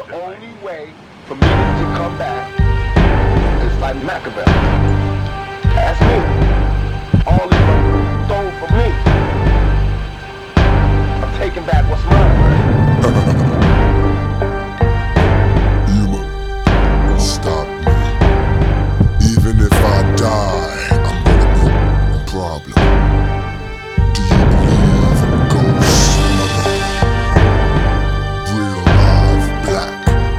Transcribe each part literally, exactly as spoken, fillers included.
only way for me to come back is like Machiavelli. That's me. All these motherfuckers stole from me. I'm taking back what's mine. Yuma, stop me. Even if I die, I'm gonna be a problem. Do you believe in ghosts, mother? Real live black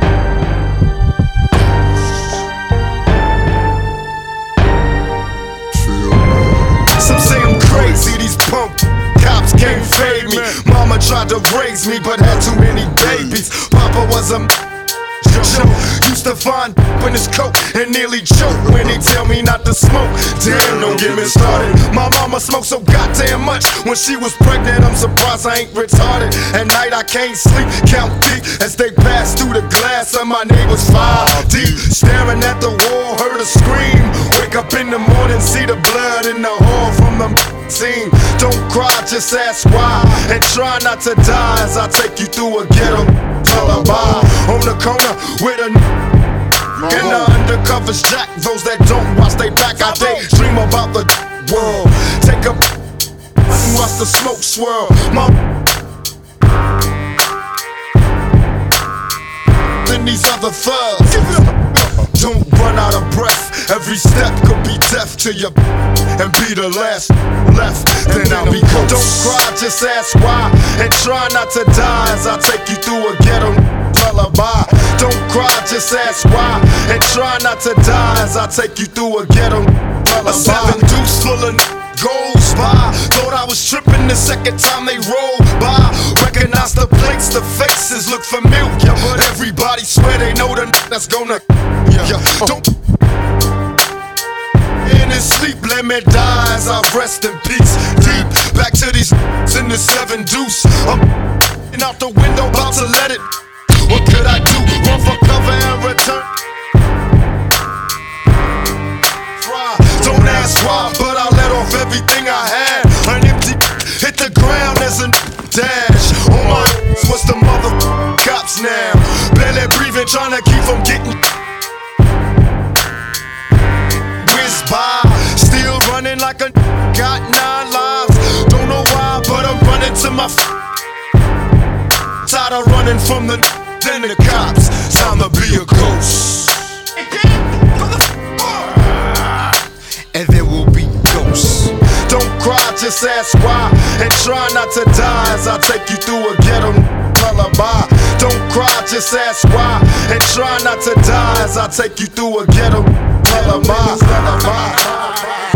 ghosts. Feel me? Some say I'm crazy, these punk cops can't fade me. Mama tried to raise me, but had too many babies. Papa was a joke. Used to find in his coat and nearly choke when he tell me not to smoke. Damn, don't get me started. My mama smoked so goddamn much when she was pregnant. I'm surprised I ain't retarded. At night I can't sleep, count deep as they pass through the glass of my neighbor's five deep. Staring at the wall, heard a scream. Wake up in the morning, see the blood in the hall from the scene. Don't cry, just ask why, and try not to die as I take you through a ghetto lullaby. On the corner with a and the undercovers jack. Those that don't watch they back, I daydream about the world. Take a and watch the smoke swirl. My then these other thugs. Don't run out of breath. Every step could be death to you and be the last left. Then I'll be ghost. Don't cry, just ask why, and try not to die as I take you through a ghetto lullaby. Don't cry, just ask why, and try not to die as I take you through a ghetto lullaby. A seven deuce full of goes by. Thought I was tripping the second time they rolled by. Recognize the plates, the faces look familiar, but everybody swear they know the that's gonna. Yeah, don't. In his sleep, let me die as I rest in peace. Deep back to these in the seven deuce. I'm out the window, about to let it. What could I do? Run for cover and return. Fry. Don't ask why, but I let off everything I had. An empty hit the ground as a dash. Oh my, what's the mother cops now? Barely breathing, trying to keep from getting. By. Still running like a got nine lives. Don't know why, but I'm running to my f tired of running from the then the cops. Time to be a ghost. And there will be ghosts. Don't cry, just ask why, and try not to die as I take you through a ghetto lullaby. Don't cry, just ask why, and try not to die as I take you through a ghetto lullaby.